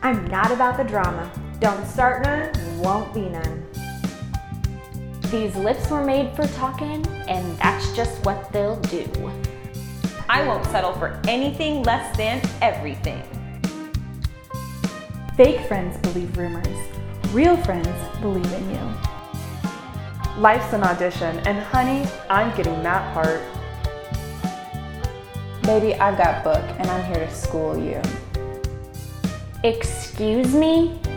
I'm not about the drama. Don't start none, won't be none. These lips were made for talking, and that's just what they'll do. I won't settle for anything less than everything. Fake friends believe rumors. Real friends believe in you. Life's an audition, and honey, I'm getting that part. Baby, I've got book, and I'm here to school you. Excuse me?